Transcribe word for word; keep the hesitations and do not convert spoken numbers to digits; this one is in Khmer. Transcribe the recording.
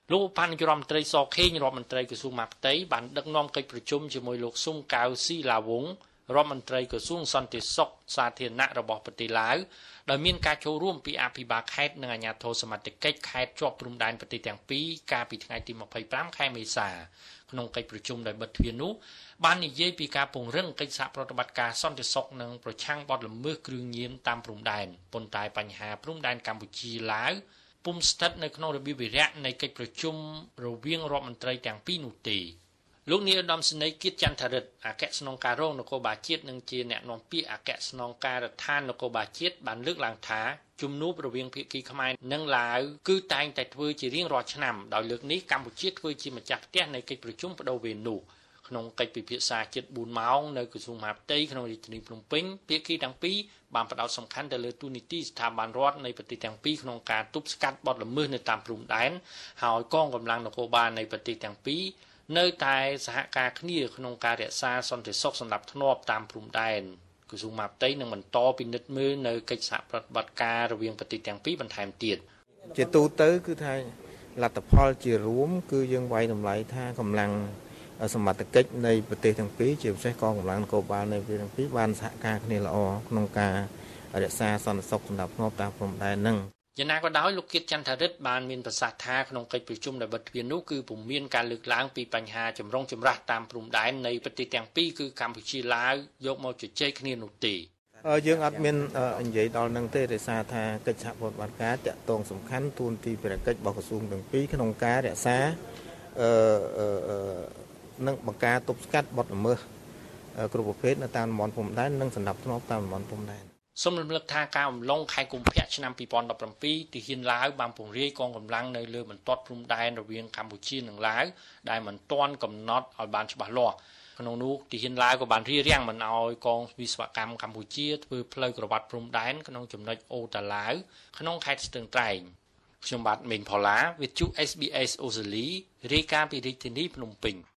លោក បានរដ្ឋមន្ត្រីសខេងរដ្ឋមន្ត្រីក្រសួងមហាផ្ទៃបានដឹកនាំកិច្ចប្រជុំជាមួយលោកស៊ុំកៅស៊ីឡាវងរដ្ឋមន្ត្រីក្រសួងសន្តិសុខសាធារណៈរបស់ប្រទេសឡាវដោយមានការចូលរួមពីអភិបាលខេត្តនិងអាជ្ញាធរសមត្ថកិច្ចខេត្តជាប់ព្រំដែនប្រទេសទាំងពីរកាលពីថ្ងៃទីម្ភៃប្រាំខែមេសាក្នុងកិច្ចប្រជុំដោយបិទទ្វារនោះបាននិយាយពីការពង្រឹងកិច្ចសហប្រតិបត្តិការសន្តិសុខនិងប្រឆាំងបទល្មើសគ្រឿងញៀនតាមព្រំដែនប៉ុន្តែបញ្ហាព្រំដែនកម្ពុជាឡាវពុំស្ថិតនៅក្នុងរបៀបវិរៈនៃកិច្ចប្រជុំរវាងរដ្ឋមន្ត្រីទាំងពីរនោះទេលោកនាយឧត្តមសេនីយ៍គៀតចន្ទរិទ្ធអគ្គស្នងការរងនគរបាលជាតិនិងជាអ្នកនាំពាក្យអគ្គស្នងការដ្ឋាននគរបាលជាតិបានលើកឡើងថាជំនួបរវាងភាគីខ្មែរនិងឡាវគឺតែងតែធ្វើជារៀងរាល់ឆ្នាំដោយលើកនេះកម្ពុជាធ្វើជាម្ចាស់ផ្ទះនៃកិច្ចប្រជុំបដូវវេននោះក្នុងកិច្ចពិភាក្សាជិតបួនម៉ោងនៅក្រសួងមហាផ្ទៃក្នុងរាជធានីភ្នំពេញភាគីទាំងពីរបានផ្ដោតសំខាន់ទៅលើទូនីតិស្ថាប័នរដ្ឋនៃប្រទេសទាំងពីរក្នុងការទប់ស្កាត់បទល្មើសនៅតាមព្រំដែនហើយកងកម្លាំងនគរបាលនៃប្រទេសទាំងពីរនៅតែសហការគ្នាក្នុងការរក្សាសន្តិសុខសម្រាប់ធ្នាប់តាមព្រំដែនក្រសួងមហាផ្ទៃនឹងបន្តពិនិត្យមើលនៅកិច្ចសហប្រតិបត្តិការរវាងប្រទេសទាំងពីរបន្ថែមទៀតជាទូទៅគឺថាលទ្ធផលជារួមគឺយើងវាយតម្លៃថាកម្លាំងសមត្ថកិច្ចនៃប្រទេសទាំងពីរជាពិសេសកងកម្លាំងនគរបាលនៃប្រទេសទាំងពីរបានសហការគ្នាល្អក្នុងការរក្សាសន្តិសុខសម្រាប់ធ្នាប់តាមព្រំដែននឹងយ៉ាងណាក៏ដោយលោកគៀតចន្ទរិទ្ធបានមានប្រសាសន៍ថាក្នុងកិច្ចប្រជុំដែលបិទទ្វារនោះគឺពុំមានការលើកឡើងពីបញ្ហាចម្រុងចម្រាស់តាមព្រំដែននៃប្រទេសទាំងពីរគឺកម្ពុជាឡាវយកមកជជែកគ្នានោះទេយើងអត់មាននិយាយដល់នឹងទេដោយសារថាកិច្ចសហប្រតិបត្តិការតាក់ទងសំខាន់ទូនទីភារកិច្ចរបស់ក្រសួងទាំងពីរក្នុងការរក្សាអឺនិងបង្ការទប់ស្កាត់បទល្មើសគ្រប់ប្រភេទនៅតាមតំបន់ព្រំដែននិងសម្រាប់ធ្នាប់តាមតំបន់ព្រំដែនសូមរំលឹកថាការអំឡុងខែកុម្ភៈឆ្នាំពីរពាន់ដប់ប្រាំពីរទាហានឡាវបានពង្រាយកងកម្លាំងនៅលើបន្ទាត់ព្រំដែនរវាងកម្ពុជានិងឡាវដែលមិនទាន់កំណត់ឲ្យបានច្បាស់លាស់ក្នុងនោះទាហានឡាវក៏បានរារាំងមិនឲ្យកងវិស្វកម្មកម្ពុជាធ្វើផ្លូវក្រវ៉ាត់ព្រំដែនក្នុងចំណុចអូតាឡាវក្នុងខេត្តស្ទឹងត្រែងខ្ញុំបាទមេងផល្លាវិទ្យុ เอส บี เอส អូស្ត្រាលីរាយការណ៍ពីរាជធានីភ្នំពេញ